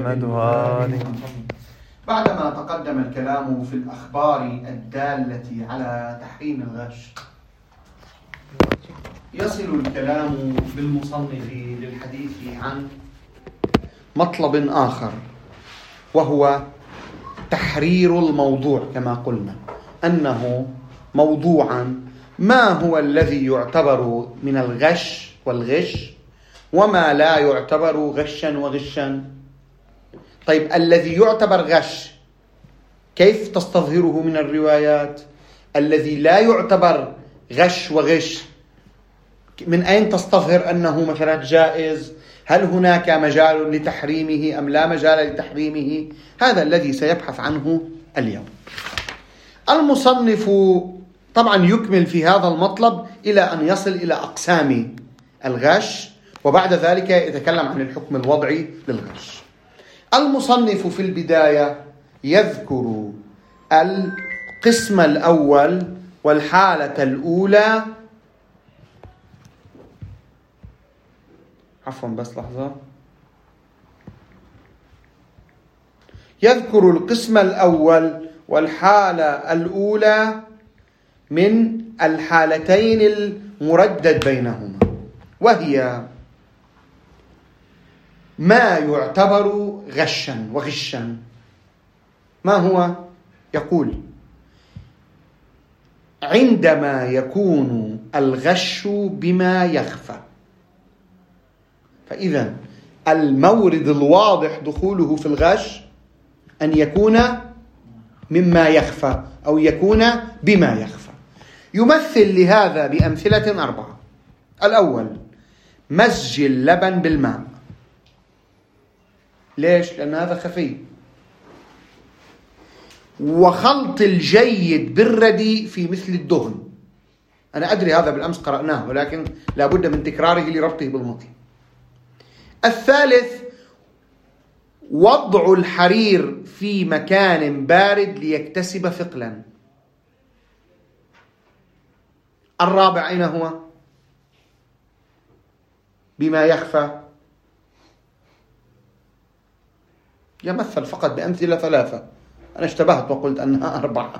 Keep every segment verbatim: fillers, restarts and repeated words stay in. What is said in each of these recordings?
نحمدها. بعدما تقدم الكلام في الأخبار الدالة على تحريم الغش، يصل الكلام بالمصنف للحديث عن مطلب آخر، وهو تحرير الموضوع. كما قلنا أنه موضوعا ما هو الذي يعتبر من الغش والغش وما لا يعتبر غشا وغشا. طيب، الذي يعتبر غش كيف تستظهره من الروايات؟ الذي لا يعتبر غش وغش من أين تستظهر أنه مثلا جائز؟ هل هناك مجال لتحريمه أم لا مجال لتحريمه؟ هذا الذي سيبحث عنه اليوم. المصنف طبعا يكمل في هذا المطلب إلى أن يصل إلى أقسام الغش، وبعد ذلك يتكلم عن الحكم الوضعي للغش. المصنف في البداية يذكر القسم الأول والحالة الأولى. عفوا بس لحظة. يذكر القسم الأول والحالة الأولى من الحالتين المردد بينهما، وهي ما يعتبر غشا وغشا. ما هو؟ يقول: عندما يكون الغش بما يخفى. فإذا المورد الواضح دخوله في الغش أن يكون مما يخفى أو يكون بما يخفى. يمثل لهذا بأمثلة أربعة. الأول: مزج اللبن بالماء. ليش؟ لأن هذا خفي. وخلط الجيد بالردي في مثل الدهن. أنا أدري هذا بالأمس قرأناه، ولكن لا بد من تكراره لربطه بالماضي. الثالث: وضع الحرير في مكان بارد ليكتسب ثقلا. الرابع أين هو؟ بما يخفى. يمثل فقط بأمثلة ثلاثة، أنا اشتبهت وقلت أنها أربعة.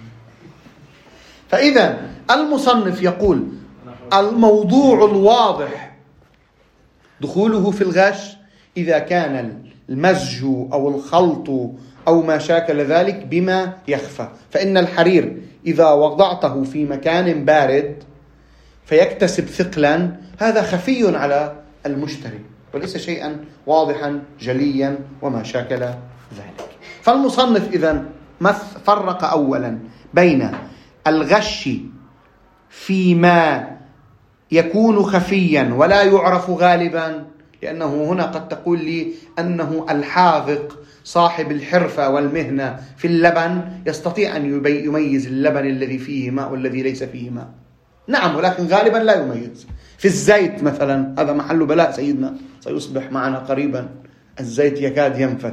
فإذا المصنف يقول الموضوع الواضح دخوله في الغش إذا كان المزج أو الخلط أو ما شاكل ذلك بما يخفى. فإن الحرير إذا وضعته في مكان بارد فيكتسب ثقلا، هذا خفي على المشتري وليس شيئا واضحا جليا وما شاكل ذلك. فالمصنف إذن فرق أولا بين الغش فيما يكون خفيا ولا يعرف غالبا، لأنه هنا قد تقول لي أنه الحاذق صاحب الحرفة والمهنة في اللبن يستطيع أن يميز اللبن الذي فيه ماء والذي ليس فيه ماء. نعم، ولكن غالبا لا يميز. في الزيت مثلا، هذا محل بلاء سيدنا، سيصبح معنا قريبا الزيت يكاد ينفد.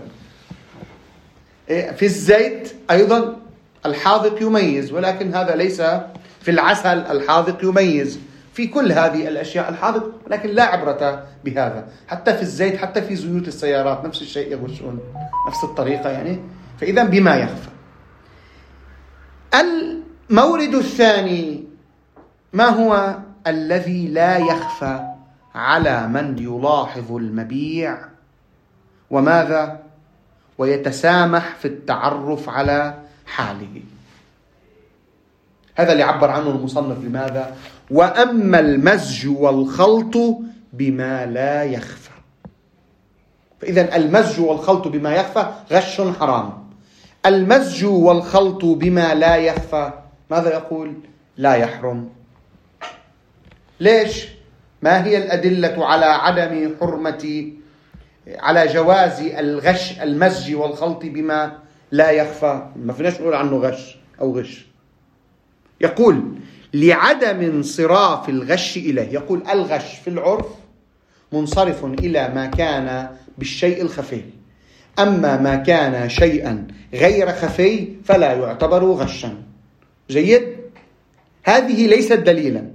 في الزيت أيضا الحاذق يميز، ولكن هذا ليس في العسل. الحاذق يميز في كل هذه الأشياء الحاذق، ولكن لا عبرة بهذا. حتى في الزيت، حتى في زيوت السيارات نفس الشيء يغشون نفس الطريقة يعني. فإذا بما يخفى. المورد الثاني ما هو؟ الذي لا يخفى على من يلاحظ المبيع وماذا؟ ويتسامح في التعرف على حاله. هذا اللي عبر عنه المصنف لماذا؟ وأما المزج والخلط بما لا يخفى. فإذا المزج والخلط بما يخفى غش حرام. المزج والخلط بما لا يخفى ماذا يقول؟ لا يحرم. ليش؟ ما هي الأدلة على عدم حرمة، على جواز الغش المزج والخلط بما لا يخفى؟ ما فيناش نقول عنه غش أو غش. يقول لعدم انصراف الغش إليه. يقول الغش في العرف منصرف إلى ما كان بالشيء الخفي، أما ما كان شيئا غير خفي فلا يعتبر غشا. جيد؟ هذه ليست دليلا،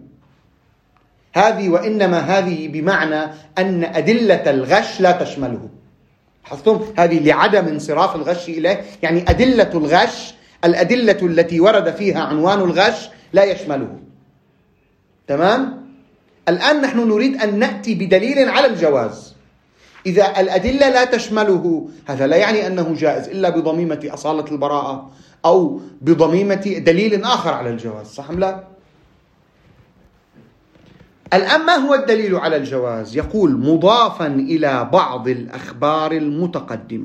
هذه وإنما هذه بمعنى أن أدلة الغش لا تشمله. لاحظتم هذه لعدم انصراف الغش إليه، يعني أدلة الغش، الأدلة التي ورد فيها عنوان الغش لا يشمله. تمام؟ الآن نحن نريد أن نأتي بدليل على الجواز. إذا الأدلة لا تشمله هذا لا يعني أنه جائز إلا بضميمة أصالة البراءة أو بضميمة دليل آخر على الجواز، صح أم لا؟ الآن ما هو الدليل على الجواز؟ يقول مضافا إلى بعض الأخبار المتقدمة.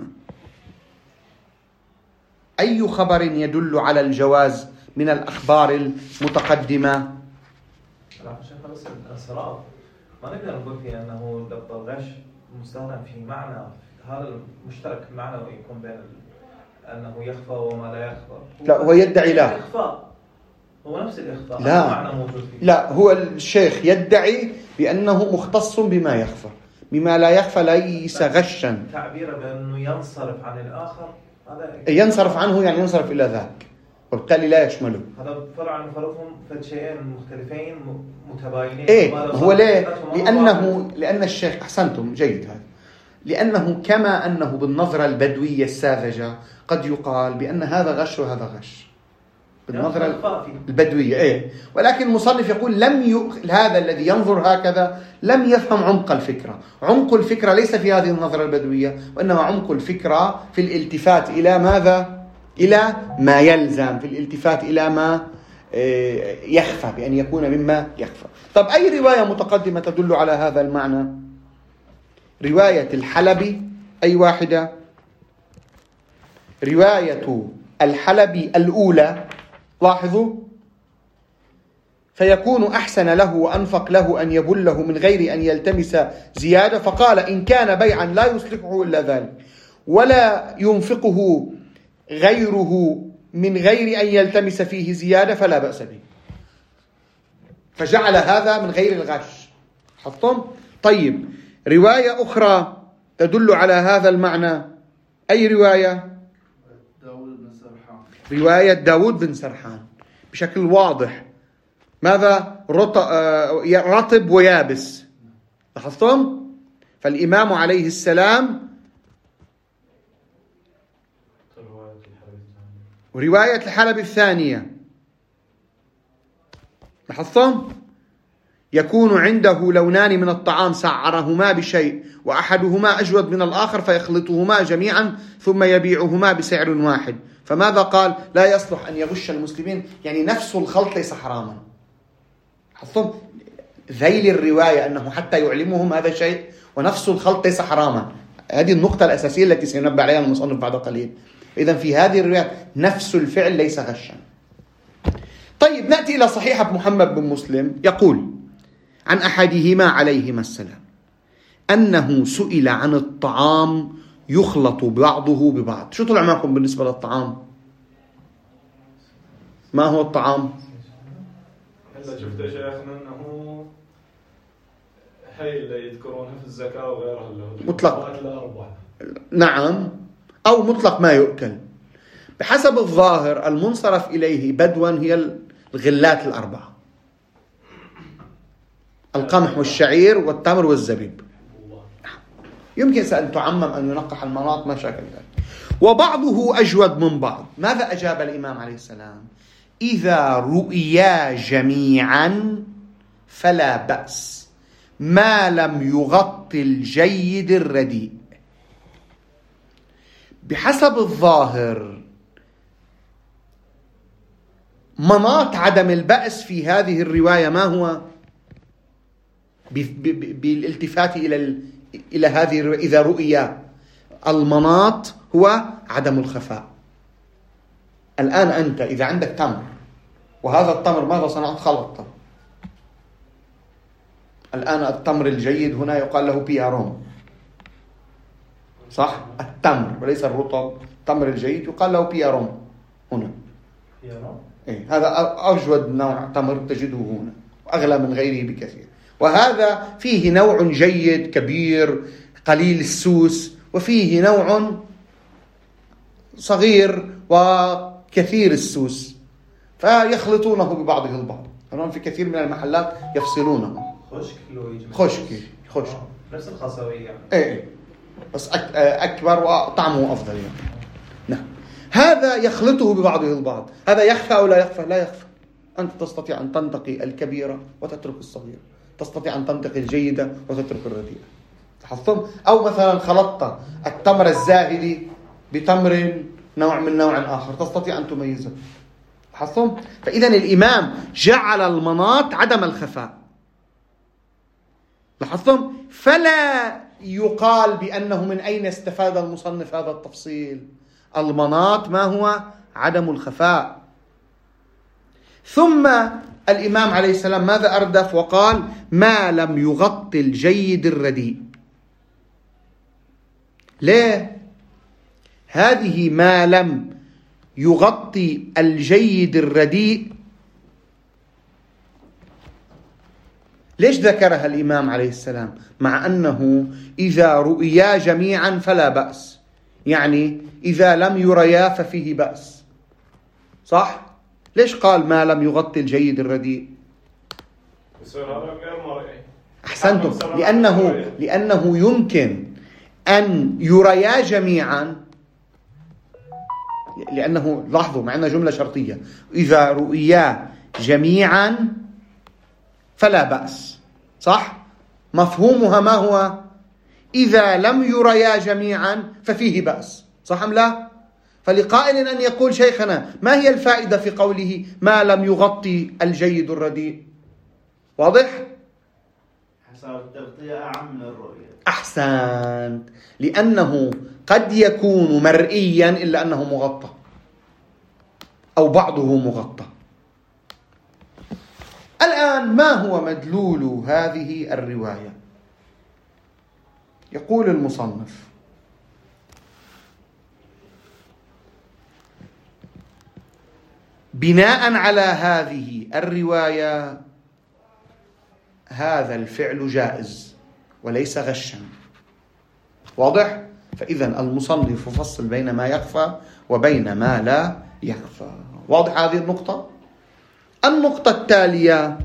أي خبر يدل على الجواز من الأخبار المتقدمة؟ عشان خلص الانصراف ما نقدر نقول فيه أنه الغش مستخدم في معنى، هذا المشترك معنوي يكون بين أنه يخفى وما لا يخفى. لا، هو يدعي لا إخفاء، هو نفس الإخفاء، لا معنى موجود فيه. لا، هو الشيخ يدعي بأنه مختص بما يخفى، بما لا يخفى ليس غشا. تعبيره بأنه ينصرف عن الآخر، هذا ينصرف عنه يعني ينصرف إلى ذاك، وبالتالي لا يشمله. هذا فرع عن فرقهم في شيئين مختلفين متباينين. إيه هو ليه؟ لأنه لأن الشيخ أحسنتم جيد هذا، لأنه كما أنه بالنظرة البدوية الساذجة قد يقال بأن هذا غش وهذا غش بالنظرة البدوية، إيه، ولكن المصنف يقول لم ي... هذا الذي ينظر هكذا لم يفهم عمق الفكرة. عمق الفكرة ليس في هذه النظرة البدوية، وإنما عمق الفكرة في الالتفات إلى ماذا؟ إلى ما يلزم، في الالتفات إلى ما يخفى، بأن يكون مما يخفى. طب أي رواية متقدمة تدل على هذا المعنى؟ رواية الحلبي. أي واحدة؟ رواية الحلبي الأولى. لاحظوا: فيكون أحسن له وأنفق له أن يبله من غير أن يلتمس زيادة، فقال: إن كان بيعا لا يصلحه إلا ذلك ولا ينفقه غيره من غير أن يلتمس فيه زيادة فلا بأس به. فجعل هذا من غير الغش. حطم. طيب، رواية أخرى تدل على هذا المعنى. أي رواية؟ داود بن سرحان. رواية داود بن سرحان بشكل واضح. ماذا؟ رطب ويابس. لاحظتم؟ فالإمام عليه السلام. ورواية الحلبي الثانية لاحظتم؟ يكون عنده لونان من الطعام سعرهما بشيء وأحدهما أجود من الآخر فيخلطهما جميعا ثم يبيعهما بسعر واحد. فماذا قال؟ لا يصلح أن يغش المسلمين، يعني نفس الخلط ليس حراما. لاحظتم؟ ذيل الرواية أنه حتى يعلمهم هذا شيء، ونفس الخلط ليس حراما. هذه النقطة الأساسية التي سينبه عليها المصنف بعد قليل. إذن في هذه الرواية نفس الفعل ليس غشا. طيب، نأتي إلى صحيح محمد بن مسلم. يقول عن أحدهما عليهما السلام أنه سئل عن الطعام يخلط بعضه ببعض. شو طلع معكم بالنسبة للطعام؟ ما هو الطعام؟ هلا شفت يا شيخنا أنه هي اللي يذكرونها في الزكاة وغيرها مطلق. نعم، أو مطلق ما يؤكل. بحسب الظاهر المنصرف إليه بدوا هي الغلات الأربعة: القمح والشعير والتمر والزبيب. يمكن أن تعمم أن ينقح المناط ما شاكل ذلك. وبعضه أجود من بعض. ماذا أجاب الإمام عليه السلام؟ إذا رؤيا جميعا فلا بأس ما لم يغطي الجيد الرديء. بحسب الظاهر مناط عدم البأس في هذه الرواية ما هو؟ بالالتفات إلى إلى هذه الرواية إذا رؤيا، المناط هو عدم الخفاء. الآن أنت إذا عندك تمر وهذا التمر ماذا صنعت؟ خلطته. الآن التمر الجيد هنا يقال له بياروم، صح؟ التمر وليس الرطب. التمر الجيد يقال له بياروم هنا. بياروم؟ إيه، هذا أجود نوع تمر تجده هنا وأغلى من غيره بكثير. وهذا فيه نوع جيد كبير قليل السوس، وفيه نوع صغير وكثير السوس، فيخلطونه ببعضه البعض. الآن في كثير من المحلات يفصلونه. خشك لو يجي خشك خشك نفس الخصوية. إيه. بس أكبر وطعمه أفضل يعني. نعم. هذا يخلطه ببعضه البعض. هذا يخفى أو لا يخفى؟ لا يخفى. أنت تستطيع أن تنتقي الكبيرة وتترك الصغيرة، تستطيع أن تنتقي الجيدة وتترك الرديئة. تحصل؟ أو مثلا خلطت التمر الزاهدي بتمر نوع من نوع آخر، تستطيع أن تميزه. تحصل؟ فإذا الإمام جعل المناط عدم الخفاء. لاحظتم؟ فلا يقال بأنه من أين استفاد المصنف هذا التفصيل. المناط ما هو؟ عدم الخفاء. ثم الإمام عليه السلام ماذا أردف وقال؟ ما لم يغطي الجيد الرديء. ليه؟ هذه ما لم يغطي الجيد الرديء، ليش ذكرها الإمام عليه السلام؟ مع أنه إذا رؤيا جميعا فلا بأس، يعني إذا لم يريا ففيه بأس، صح؟ ليش قال ما لم يغطي الجيد الرديء؟ أحسنتم. لأنه, لأنه يمكن أن يريا جميعا، لأنه لاحظوا معنا جملة شرطية، إذا رؤيا جميعا فلا بأس، صح؟ مفهومها ما هو؟ إذا لم يريا جميعا ففيه بأس، صح أم لا؟ فلقائل أن يقول شيخنا ما هي الفائدة في قوله ما لم يغطي الجيد الرديء؟ واضح؟ حسب التغطية أعم من الرؤية. أحسن. لأنه قد يكون مرئيا إلا أنه مغطى أو بعضه مغطى. الآن ما هو مدلول هذه الرواية؟ يقول المصنف بناء على هذه الرواية هذا الفعل جائز وليس غشا. واضح؟ فإذا المصنف يفصل بين ما يخفى وبين ما لا يخفى. واضح هذه النقطة؟ النقطة التالية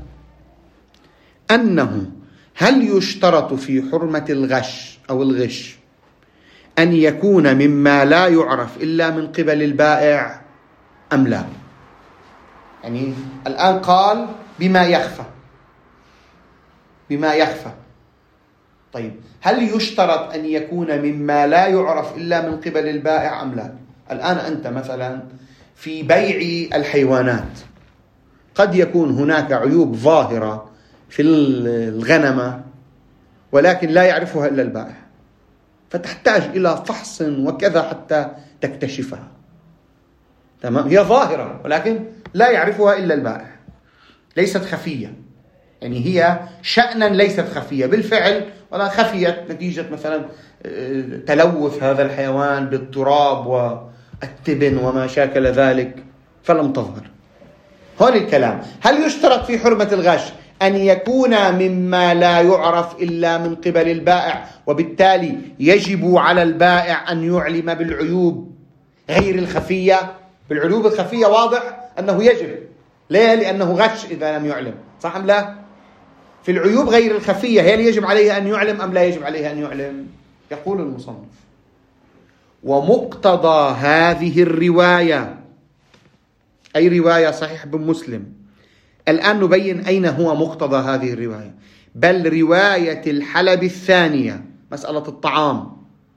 أنه هل يشترط في حرمة الغش أو الغش أن يكون مما لا يعرف إلا من قبل البائع أم لا؟ يعني الآن قال بما يخفى، بما يخفى. طيب هل يشترط أن يكون مما لا يعرف إلا من قبل البائع أم لا؟ الآن أنت مثلا في بيع الحيوانات قد يكون هناك عيوب ظاهرة في الغنمة ولكن لا يعرفها إلا البائع، فتحتاج إلى فحص وكذا حتى تكتشفها. تمام؟ هي ظاهرة ولكن لا يعرفها إلا البائع، ليست خفية، يعني هي شأنا ليست خفية بالفعل ولا خفيت نتيجة مثلا تلوث هذا الحيوان بالتراب والتبن وما شاكل ذلك فلم تظهر. هون الكلام. هل يشترط في حرمة الغش أن يكون مما لا يعرف إلا من قبل البائع وبالتالي يجب على البائع أن يعلم بالعيوب غير الخفية؟ بالعيوب الخفية واضح أنه يجب. ليه؟ لأنه غش إذا لم يعلم، صح أم لا؟ في العيوب غير الخفية هل يجب عليه أن يعلم أم لا يجب عليه أن يعلم؟ يقول المصنف ومقتضى هذه الرواية، أي رواية صحيح ابن مسلم. الآن نبين أين هو مقتضى هذه الرواية. بل رواية الحلب الثانية مسألة الطعام،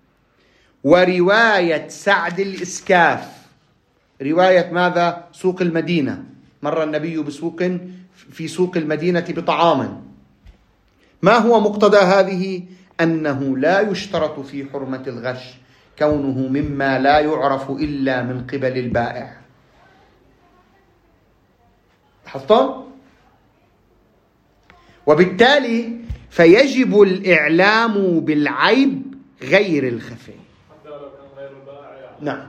ورواية سعد الإسكاف، رواية ماذا؟ سوق المدينة، مر النبي بسوق في سوق المدينة بطعام. ما هو مقتضى هذه؟ أنه لا يشترط في حرمة الغش كونه مما لا يعرف إلا من قبل البائع. حطوا؟ وبالتالي فيجب الإعلام بالعيب غير الخفي. نعم.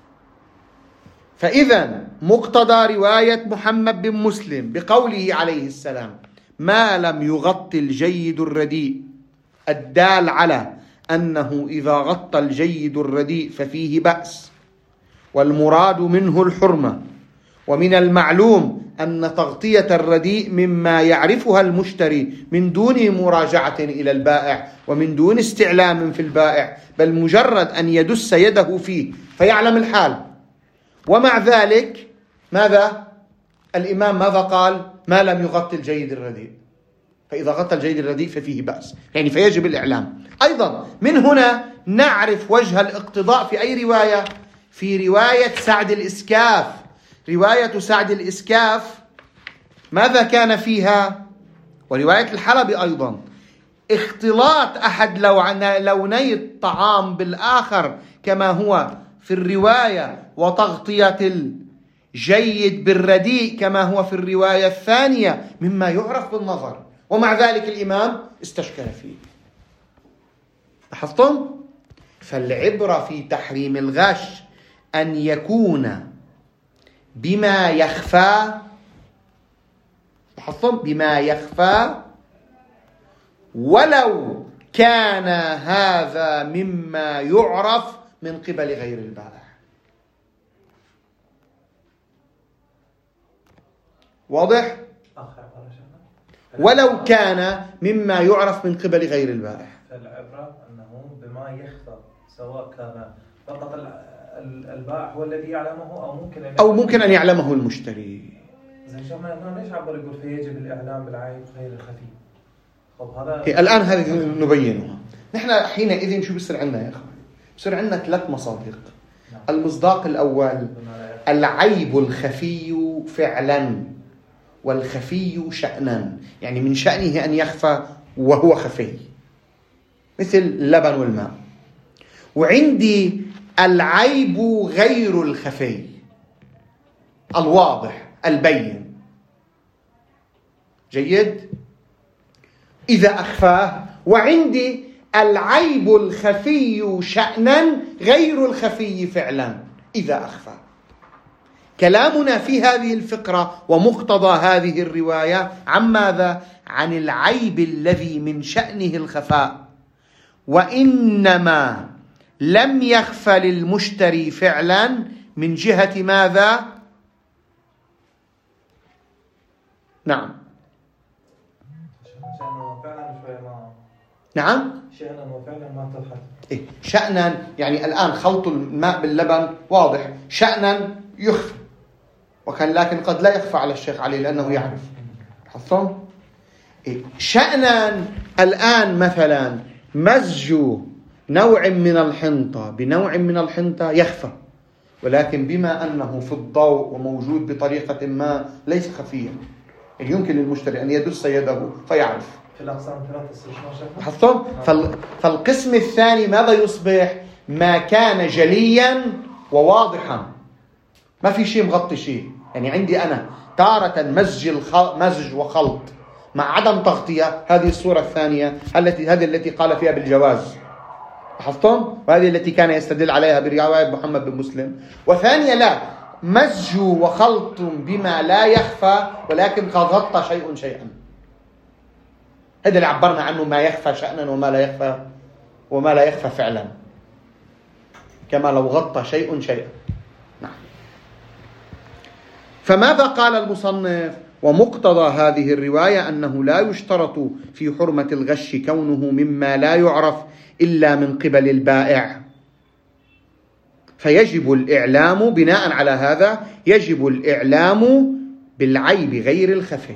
فإذا مقتضى رواية محمد بن مسلم بقوله عليه السلام ما لم يغطي الجيد الرديء الدال على أنه إذا غطى الجيد الرديء ففيه بأس، والمراد منه الحرمة، ومن المعلوم أن تغطية الرديء مما يعرفها المشتري من دون مراجعة إلى البائع ومن دون استعلام في البائع، بل مجرد أن يدس يده فيه فيعلم الحال. ومع ذلك ماذا؟ الإمام ماذا قال؟ ما لم يغطي الجيد الرديء، فإذا غطى الجيد الرديء ففيه بأس، يعني فيجب الإعلام. أيضا من هنا نعرف وجه الاقتضاء في أي رواية؟ في رواية سعد الإسكاف. رواية سعد الإسكاف ماذا كان فيها؟ ورواية الحلبي أيضا، اختلاط أحد لوني الطعام بالآخر كما هو في الرواية، وتغطية الجيد بالرديء كما هو في الرواية الثانية، مما يعرف بالنظر، ومع ذلك الإمام استشكل فيه. لاحظتم؟ فالعبرة في تحريم الغش أن يكون بما يخفى، لاحظتم؟ بما يخفى، ولو كان هذا مما يعرف من قبل غير البائع. واضح؟ ولو كان مما يعرف من قبل غير البائع. فالعبرة أنه بما يخفى، سواء كان فقط البائع هو الذي يعلمه أو ممكن أن أو ممكن أن يعلمه المشتري. زين شوفنا هنا ليش عبر يقول فيجب الإعلام بالعيب غير الخفي؟ طب هذا إيه الآن هذه نبينها. نحن حينئذ شو بصير عندنا يا أخوان؟ بصير عندنا ثلاث مصادق. المصداق الأول العيب الخفي فعلا والخفي شأنا، يعني من شأنه أن يخفى وهو خفي، مثل اللبن والماء. وعندي العيب غير الخفي الواضح البين، جيد، إذا أخفاه. وعندي العيب الخفي شأنا غير الخفي فعلا إذا أخفاه. كلامنا في هذه الفقرة ومقتضى هذه الرواية عن ماذا؟ عن العيب الذي من شأنه الخفاء، وإنما لم يخفى للمشتري فعلا من جهة ماذا؟ نعم نعم شأنا وفعلا ما تضحك. إيه؟ شأنا يعني الآن خلط الماء باللبن واضح، شأنا يخفى، وكان لكن قد لا يخفى على الشيخ علي لأنه يعرف. حصل إيه؟ شأنا الآن مثلا مزج نوع من الحنطة بنوع من الحنطة يخفى، ولكن بما أنه في الضوء وموجود بطريقة ما ليس خفيا، يعني يمكن للمشتري أن يدس يده فيعرف. في الأقسام ثلاثة حصل. فال... فالقسم الثاني ماذا يصبح؟ ما كان جليا وواضحا، ما في شيء مغطي شيء. يعني عندي أنا تارة مزج الخ... مزج وخلط مع عدم تغطية، هذه الصورة الثانية التي هذه التي قال فيها بالجواز. لاحظتم؟ وهذه التي كان يستدل عليها برواية محمد بن مسلم. وثانية لا، مزج وخلط بما لا يخفى ولكن قد غطى شيء شيئا. هذا اللي عبرنا عنه، ما يخفى شأنا وما لا يخفى وما لا يخفى فعلا، كما لو غطى شيء شيئا. نعم. فماذا قال المصنف؟ ومقتضى هذه الرواية أنه لا يشترط في حرمة الغش كونه مما لا يعرف إلا من قبل البائع، فيجب الإعلام بناء على هذا، يجب الإعلام بالعيب غير الخفي.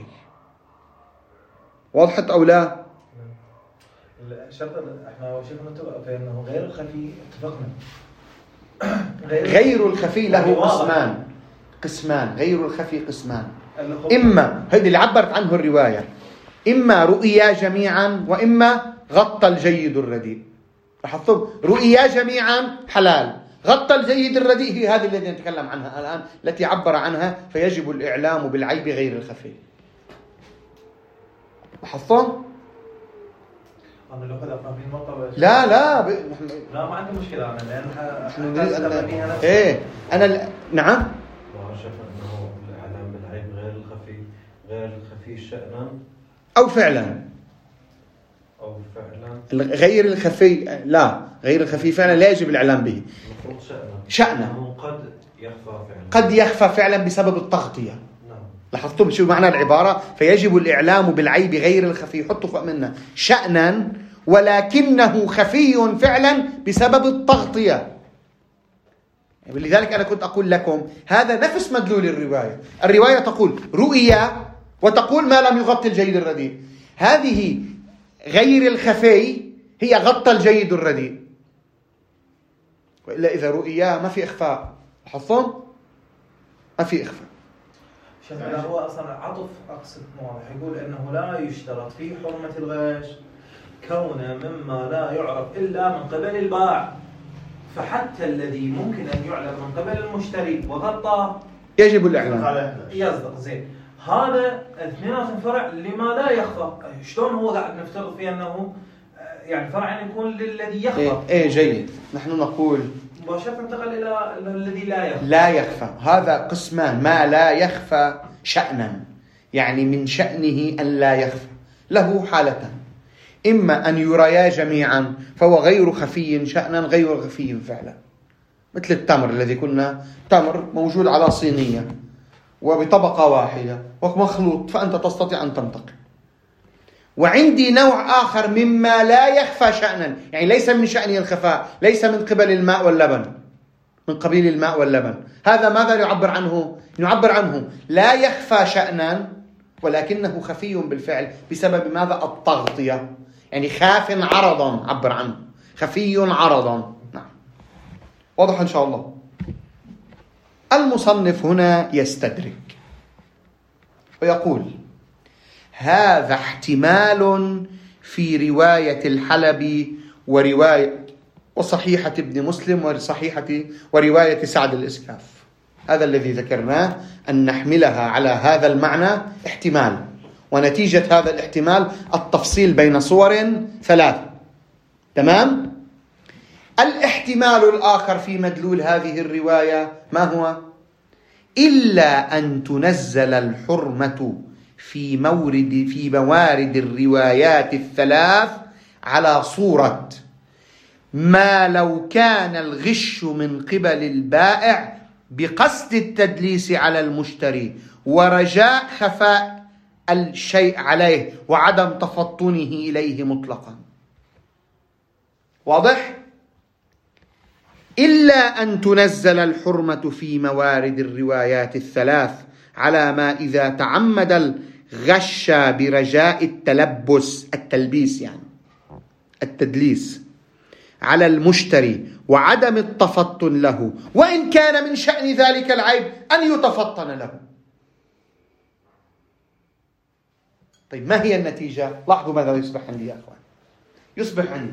وضحت أو لا؟ الشرط احنا شفنا نتفق في انه غير الخفي، اتفقنا. غير, غير الخفي له قسمان قسمان غير الخفي قسمان. إما هذه اللي عبرت عنه الرواية، إما رؤيا جميعا وإما غطى الجيد الرديء. لاحظتم؟ رؤيا جميعا حلال، غطى الجيد الرديء هي هذه التي نتكلم عنها الآن، التي عبر عنها فيجب الإعلام بالعيب غير الخفي. لاحظتم؟ لا لا ب... لا ما عندي مشكلة أنا، لأن نريد أن إيه أنا ال... نعم. وشاف أنه الإعلام بالعيب غير الخفي، غير الخفي شأنا أو فعلا أو فعلا غير الخفي، لا غير الخفي فعلا لا يجب الإعلام به. المفروض شأنا شأنا قد يخفى فعلا، قد يخفى فعلا بسبب التغطية. نعم. لاحظتوا شو معنى العبارة؟ فيجب الإعلام بالعيب غير الخفي، حطوا فوق منها شأنا ولكنه خفي فعلا بسبب التغطية. لذلك أنا كنت أقول لكم هذا نفس مدلول الرواية. الرواية تقول رؤيا وتقول ما لم يغطي الجيد الرديء. هذه غير الخفي هي غطى الجيد الرديء، وإلا إذا رؤيا ما في إخفاء. لاحظتم؟ ما في إخفاء. شوف هو أصلا عطف أقصد واضح، يقول أنه لا يشترط في حرمة الغش كونه مما لا يعرف إلا من قبل البائع، فحتى الذي ممكن أن يعلم من قبل المشتري وغطى يجب الإعلام. يصدق زين. هذا اثنيناتهم فرع لما لا يخفى. شلون هو قاعد نفترض فيه أنه يعني فرع أن يكون للذي يخفى؟ إيه, إيه جيد. نحن نقول مباشرة انتقل إلى الذي لا يخفى. لا يخفى هذا قسمان. ما لا يخفى شأنا يعني من شأنه أن لا يخفى، له حالتان: إما أن يريا جميعا فهو غير خفي شأنا غير خفي فعلا، مثل التمر الذي كنا تمر موجود على صينية وبطبقة واحدة ومخلوط فأنت تستطيع أن تنتقل. وعندي نوع آخر مما لا يخفى شأنا، يعني ليس من شأنه الخفاء، ليس من قبل الماء واللبن، من قبيل الماء واللبن. هذا ماذا يعبر عنه؟ يعبر عنه لا يخفى شأنا ولكنه خفي بالفعل بسبب ماذا؟ التغطية. يعني خاف عرضا، عبر عنه خفي عرضا. نعم واضح إن شاء الله. المصنف هنا يستدرك ويقول هذا احتمال في رواية الحلبي ورواية وصحيحة ابن مسلم وصحيحة ورواية سعد الإسكاف. هذا الذي ذكرناه أن نحملها على هذا المعنى احتمال، ونتيجة هذا الاحتمال التفصيل بين صور ثلاث. تمام؟ الاحتمال الآخر في مدلول هذه الرواية ما هو؟ إلا أن تنزل الحرمة في مورد في موارد الروايات الثلاث على صورة ما لو كان الغش من قبل البائع بقصد التدليس على المشتري ورجاء خفاء الشيء عليه وعدم تفطنه إليه مطلقا. واضح؟ إلا أن تنزل الحرمة في موارد الروايات الثلاث على ما إذا تعمد الغش برجاء التلبس، التلبيس يعني التدليس على المشتري وعدم التفطن له، وإن كان من شأن ذلك العيب أن يتفطن له. طيب ما هي النتيجة؟ لاحظوا ماذا يصبح عندي يا أخوان. يصبح عندي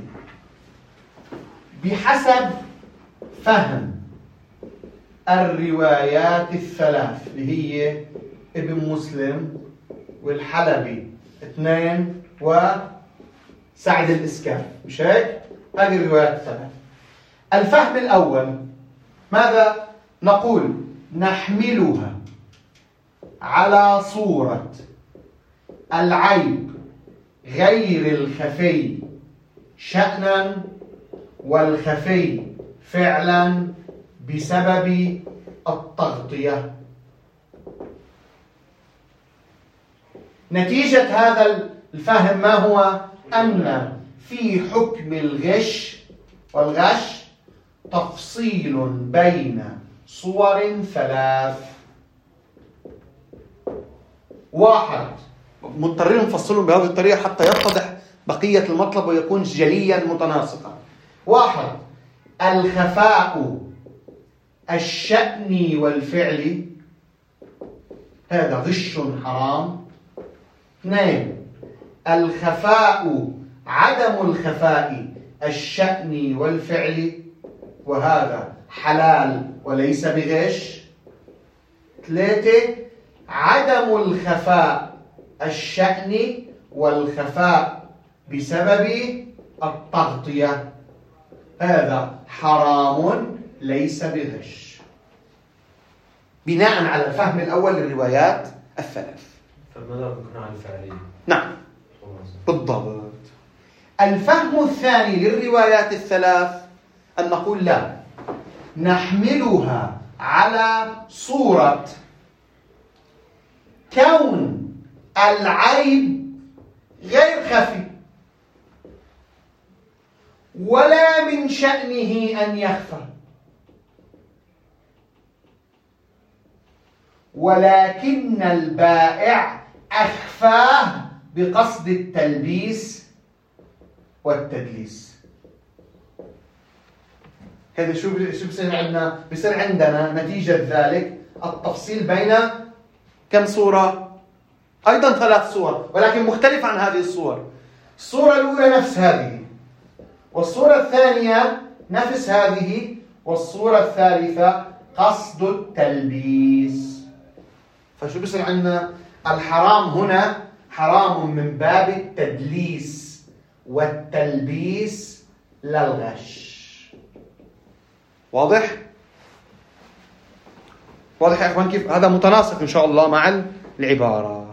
بحسب فهم الروايات الثلاث اللي هي ابن مسلم والحلبي اثنين وسعد الإسكاف، مش هيك؟ هذه الروايات الثلاث. الفهم الأول ماذا نقول؟ نحملها على صورة العيب غير الخفي شأنا والخفي فعلا بسبب التغطية. نتيجة هذا الفهم ما هو؟ أن في حكم الغش والغش تفصيل بين صور ثلاث. واحد، مضطرين نفصلهم بهذه الطريقة حتى يتضح بقية المطلب ويكون جليا متناسقا. واحد، الخفاء الشأني والفعلي، هذا غش حرام. اثنين، الخفاء عدم الخفاء الشأني والفعلي، وهذا حلال وليس بغش. ثلاثة، عدم الخفاء الشأني والخفاء بسبب التغطية، هذا حرام ليس بغش، بناء على الفهم الأول للروايات الثلاث. فالمدار بيكون على الفعلية. نعم بالضبط. الفهم الثاني للروايات الثلاث أن نقول لا، نحملها على صورة كون العيب غير خفي ولا من شأنه أن يخفى، ولكن البائع أخفاه بقصد التلبيس والتدليس. هذا شو شو بصير عندنا؟ بصير عندنا نتيجة ذلك التفصيل بين كم صورة؟ أيضا ثلاث صور، ولكن مختلف عن هذه الصور. الصورة الأولى نفس هذه، والصورة الثانية نفس هذه، والصورة الثالثة قصد التلبيس. فشو بصير عندنا؟ الحرام هنا حرام من باب التدليس والتلبيس للغش. واضح؟ واضح يا إخوان كيف هذا متناسق إن شاء الله مع العبارة.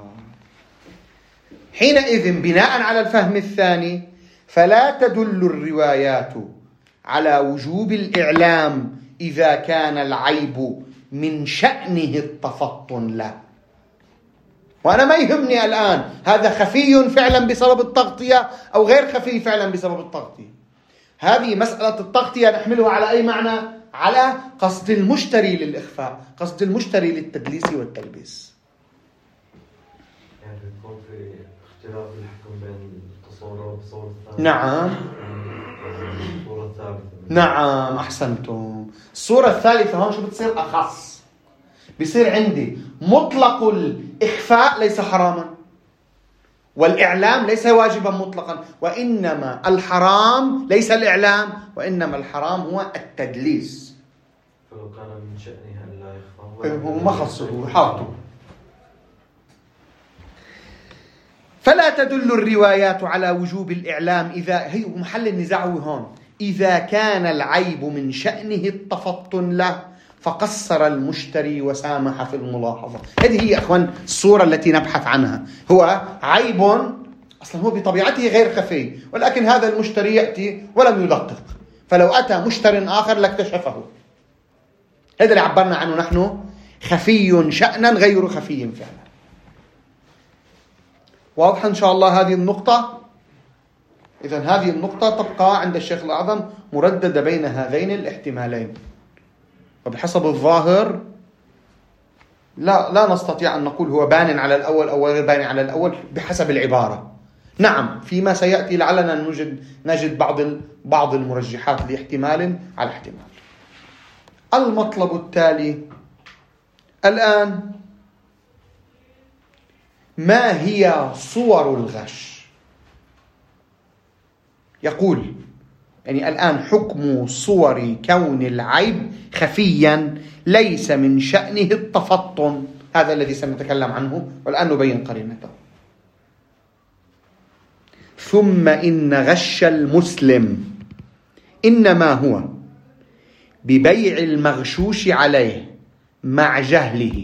حينئذ بناء على الفهم الثاني فلا تدل الروايات على وجوب الإعلام إذا كان العيب من شأنه التفطن له. وأنا ما يهمني الآن هذا خفي فعلا بسبب التغطية أو غير خفي فعلا بسبب التغطية. هذه مسألة التغطية نحملها على أي معنى؟ على قصد المشتري للإخفاء، قصد المشتري للتدليس والتلبيس. يعني يكون في اختلاف الحكم بين التصور والتصور الثاني. نعم الصورة الثالثة. نعم أحسنتم. الصورة الثالثة هون شو بتصير؟ أخص. بيصير عندي مطلق الإخفاء ليس حراما، والإعلام ليس واجبا مطلقا، وإنما الحرام ليس الإعلام، وإنما الحرام هو التدليس. فلو كان من شأنه أن لا يخفى هو ما خصه حاطه. فلا تدل الروايات على وجوب الإعلام إذا هي محل النزاع هون إذا كان العيب من شأنه التفطن له فقصر المشتري وسامح في الملاحظة. هذه هي أخوان الصورة التي نبحث عنها. هو عيب أصلا هو بطبيعته غير خفي، ولكن هذا المشتري يأتي ولم يدقق، فلو أتى مشتري آخر لاكتشفه. هذا اللي عبرنا عنه نحن خفي شأنا غير خفي فعلا. واضح إن شاء الله هذه النقطة؟ إذن هذه النقطة تبقى عند الشيخ الأعظم مرددة بين هذين الاحتمالين، وبحسب الظاهر لا لا نستطيع أن نقول هو بان على الأول أو غير بان على الأول بحسب العبارة. نعم فيما سيأتي لعلنا نجد نجد بعض بعض المرجحات لاحتمال على احتمال. المطلب التالي الآن ما هي صور الغش؟ يقول يعني الآن حكم صور كون العيب خفيا ليس من شأنه التفطن، هذا الذي سنتكلم عنه والآن نبين قرينته. ثم إن غش المسلم إنما هو ببيع المغشوش عليه مع جهله.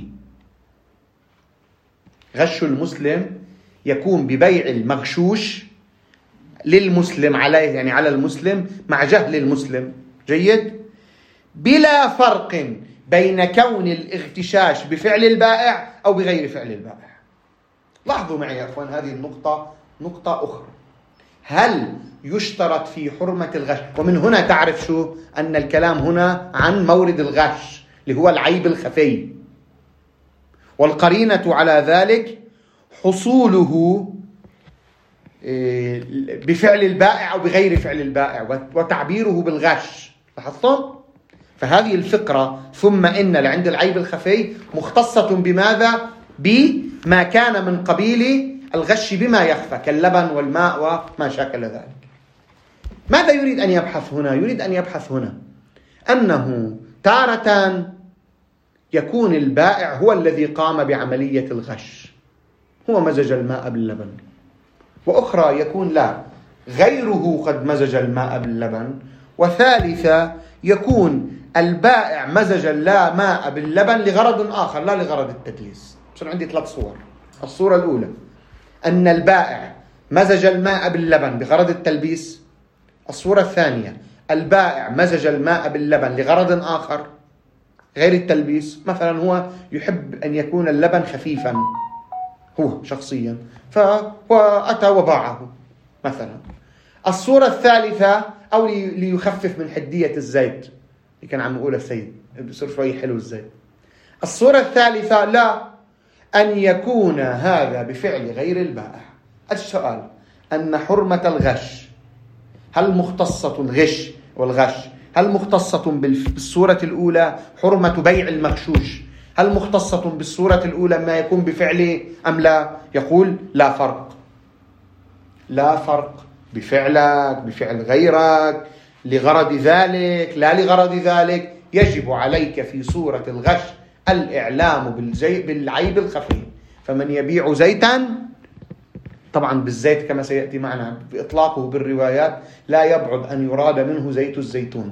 غش المسلم يكون ببيع المغشوش للمسلم عليه، يعني على المسلم مع جهل المسلم. جيد؟ بلا فرق بين كون الاغتشاش بفعل البائع أو بغير فعل البائع. لاحظوا معي يا أخوان هذه النقطة نقطة أخرى. هل يشترط في حرمة الغش؟ ومن هنا تعرف شو أن الكلام هنا عن مورد الغش اللي هو العيب الخفي، والقرينة على ذلك حصوله بفعل البائع أو بغير فعل البائع وتعبيره بالغش. لاحظتم؟ فهذه الفكرة ثم إن لعند العيب الخفي مختصة بماذا؟ بما كان من قبيل الغش بما يخفى كاللبن والماء وما شاكل ذلك. ماذا يريد أن يبحث هنا؟ يريد أن يبحث هنا أنه تارة يكون البائع هو الذي قام بعملية الغش، هو مزج الماء باللبن، وأخرى يكون لا غيره قد مزج الماء باللبن، وثالثة يكون البائع مزج لا ماء باللبن لغرض آخر لا لغرض التدليس. عشان عندي ثلاث صور. الصورة الأولى أن البائع مزج الماء باللبن بغرض التلبيس. الصورة الثانية البائع مزج الماء باللبن لغرض آخر غير التلبيس، مثلا هو يحب أن يكون اللبن خفيفا هو شخصيا، فأتى وباعه مثلا. الصورة الثالثة، أو ليخفف من حدية الزيت اللي كان عم يقول السيد بصير شوي حلو الزيت. الصورة الثالثة لا، أن يكون هذا بفعل غير البائع. السؤال أن حرمة الغش هل مختصة الغش والغش هل مختصة بالصورة الأولى حرمة بيع المغشوش، هل مختصة بالصورة الأولى ما يكون بفعله أم لا؟ يقول لا فرق، لا فرق، بفعلك بفعل غيرك، لغرض ذلك لا لغرض ذلك. يجب عليك في صورة الغش الإعلام بالعيب الخفي. فمن يبيع زيتا، طبعا بالزيت كما سيأتي معنا بإطلاقه بالروايات لا يبعد أن يراد منه زيت الزيتون،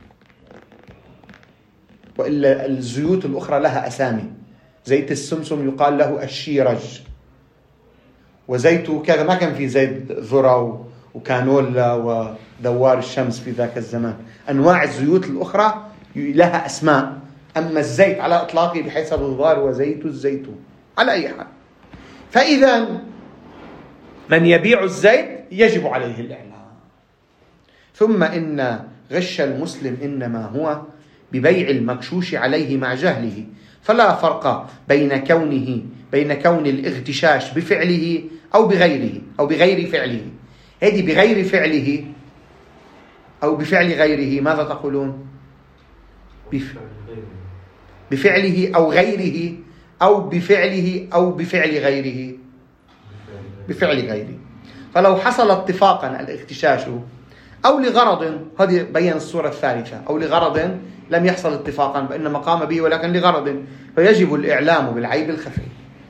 وإلا الزيوت الأخرى لها أسامي. زيت السمسم يقال له الشيرج، وزيت كذا، ما كان في زيت ذرة وكانولا ودوار الشمس في ذاك الزمان. أنواع الزيوت الأخرى لها أسماء، أما الزيت على إطلاقه بحيث الظاهر وزيت الزيتون على أي حال. فإذا من يبيع الزيت يجب عليه الإعلام. ثم إن غش المسلم إنما هو ببيع المغشوش عليه مع جهله، فلا فرق بين كونه بين كون الاغتشاش بفعله أو بغيره أو بغير فعله. هذه بغير فعله أو بفعل غيره، ماذا تقولون؟ بف... بفعله أو غيره، أو بفعله أو بفعل غيره، بفعل غيره. فلو حصل اتفاقا الاغتشاش أو لغرض، هذه بين الصورة الثالثة، أو لغرض لم يحصل اتفاقا بأنما قام به ولكن لغرض، فيجب الإعلام بالعيب الخفي.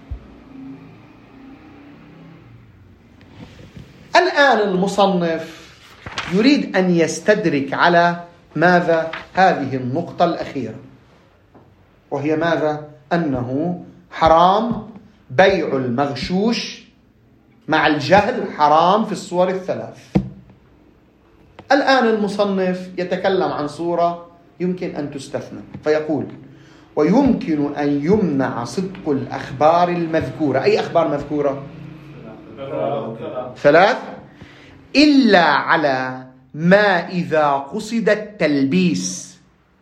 الآن المصنف يريد أن يستدرك على ماذا؟ هذه النقطة الأخيرة، وهي ماذا؟ أنه حرام بيع المغشوش مع الجهل، حرام في الصور الثلاث. الآن المصنف يتكلم عن صورة يمكن أن تستثنى، فيقول: ويمكن أن يمنع صدق الأخبار المذكورة. أي أخبار مذكورة؟ ثلاث. إلا على ما إذا قصد التلبيس،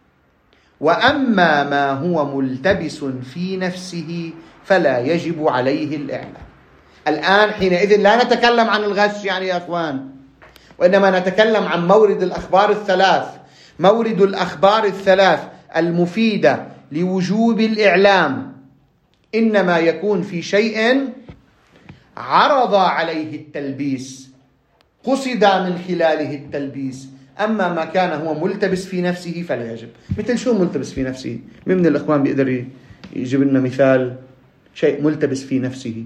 وأما ما هو ملتبس في نفسه فلا يجب عليه الإعلام. الآن حينئذ لا نتكلم عن الغش يعني يا أخوان، وإنما نتكلم عن مورد الأخبار الثلاث. مورد الأخبار الثلاث المفيدة لوجوب الإعلام إنما يكون في شيء عرض عليه التلبيس، قصد من خلاله التلبيس. أما ما كان هو ملتبس في نفسه فلا يجب. مثل شو ملتبس في نفسه؟ من من الإخوان بيقدر يجيب لنا مثال شيء ملتبس في نفسه؟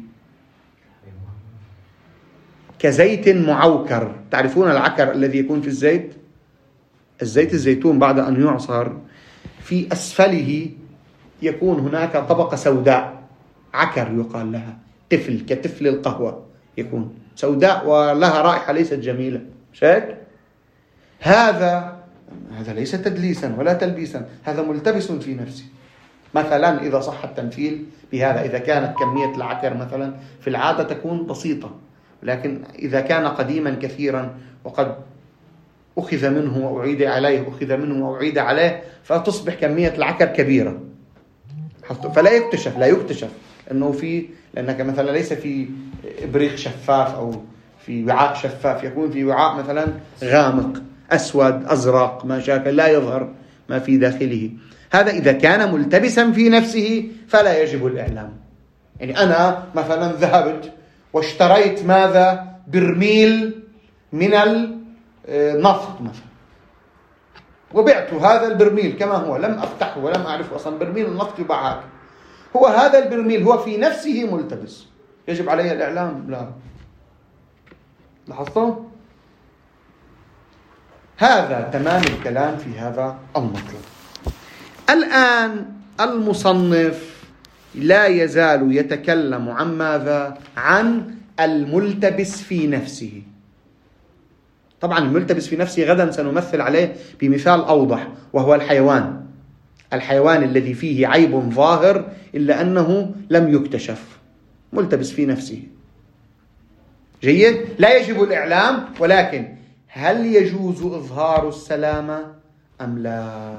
كزيت معوكر. تعرفون العكر الذي يكون في الزيت؟ الزيت الزيتون بعد أن يعصر في أسفله يكون هناك طبقة سوداء، عكر يقال لها، تفل كتفل القهوة، يكون سوداء ولها رائحة ليست جميلة. شايف؟ هذا هذا ليس تدليسا ولا تلبيسا، هذا ملتبس في نفسه. مثلا إذا صح التمثيل بهذا، إذا كانت كمية العكر مثلا في العادة تكون بسيطة، لكن إذا كان قديما كثيرا وقد أخذ منه وأعيد عليه أخذ منه وأعيد عليه فتصبح كمية العكر كبيرة، فلا يكتشف لا يكتشف أنه في، لأنك مثلا ليس في إبريق شفاف أو في وعاء شفاف، يكون في وعاء مثلا غامق أسود أزرق ما شاكل لا يظهر ما في داخله. هذا إذا كان ملتبسا في نفسه فلا يجب الإعلام. يعني أنا مثلا ذهبت واشتريت ماذا؟ برميل من النفط مثلا، وبعت هذا البرميل كما هو، لم أفتحه ولم أعرفه أصلا، برميل النفط يباع هكذا. هو هذا البرميل هو في نفسه ملتبس، يجب عليه الإعلام؟ لا. لاحظتوا؟ هذا تمام الكلام في هذا المطلب. الآن المصنف لا يزال يتكلم عن ماذا؟ عن الملتبس في نفسه. طبعا الملتبس في نفسه غدا سنمثل عليه بمثال أوضح، وهو الحيوان. الحيوان الذي فيه عيب ظاهر إلا أنه لم يكتشف. ملتبس في نفسه. جيد؟ لا يجب الإعلام، ولكن هل يجوز إظهار السلامة أم لا؟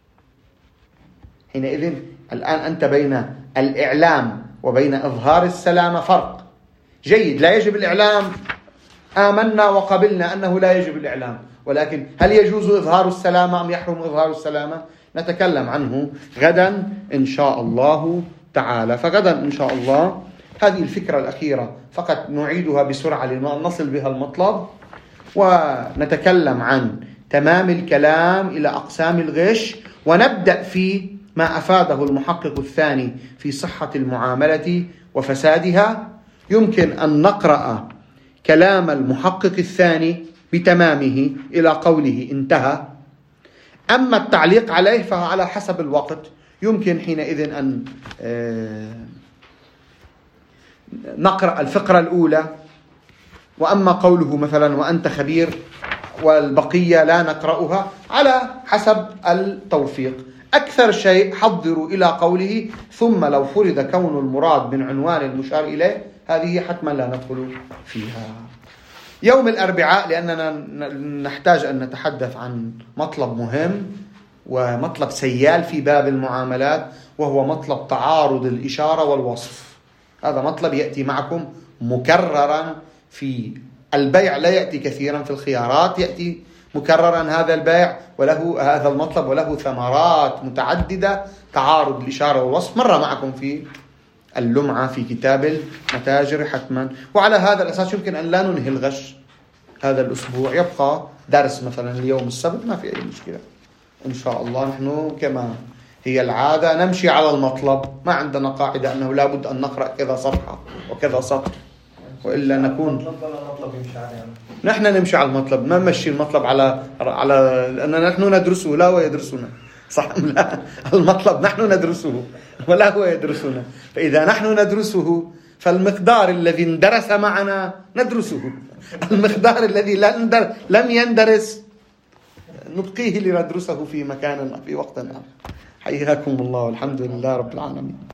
حينئذ الآن أنت بين الإعلام وبين إظهار السلامة فرق. جيد، لا يجب الإعلام، آمنا وقبلنا أنه لا يجب الإعلام، ولكن هل يجوز إظهار السلامة أم يحرم إظهار السلامة؟ نتكلم عنه غدا إن شاء الله تعالى. فغدا إن شاء الله هذه الفكرة الأخيرة فقط نعيدها بسرعة لنصل بها المطلب، ونتكلم عن تمام الكلام إلى أقسام الغش، ونبدأ في ما أفاده المحقق الثاني في صحة المعاملة وفسادها. يمكن أن نقرأ كلام المحقق الثاني بتمامه إلى قوله انتهى. أما التعليق عليه فعلى حسب الوقت، يمكن حينئذ أن نقرأ الفقرة الأولى، وأما قوله مثلا وأنت خبير والبقية لا نقرأها، على حسب التوفيق. أكثر شيء حضروا إلى قوله ثم لو فرض كون المراد من عنوان المشار إليه، هذه حتما لا ندخل فيها. يوم الأربعاء لأننا نحتاج أن نتحدث عن مطلب مهم ومطلب سيال في باب المعاملات، وهو مطلب تعارض الإشارة والوصف. هذا مطلب يأتي معكم مكررا في البيع، لا يأتي كثيرا في الخيارات، يأتي مكررا هذا البيع وله هذا المطلب وله ثمرات متعددة. تعارض الإشارة والوصف مر معكم في اللمعة في كتاب المتاجر حتما. وعلى هذا الأساس يمكن أن لا ننهي الغش هذا الأسبوع، يبقى درس مثلا اليوم السبت، ما في أي مشكلة إن شاء الله. نحن كما هي العادة نمشي على المطلب، ما عندنا قاعدة أنه لا بد أن نقرأ كذا صفحة وكذا سطر، وإلا نكون نحن نمشي على المطلب، ما نمشي المطلب على على لأن نحن ندرسه لا هو يدرسنا، صح أم لا؟ المطلب نحن ندرسه ولا هو يدرسنا، فإذا نحن ندرسه فالمقدار الذي اندرس معنا ندرسه، المقدار الذي لم يندرس نبقيه لندرسه في مكان في وقت آخر. حياكم الله والحمد لله رب العالمين.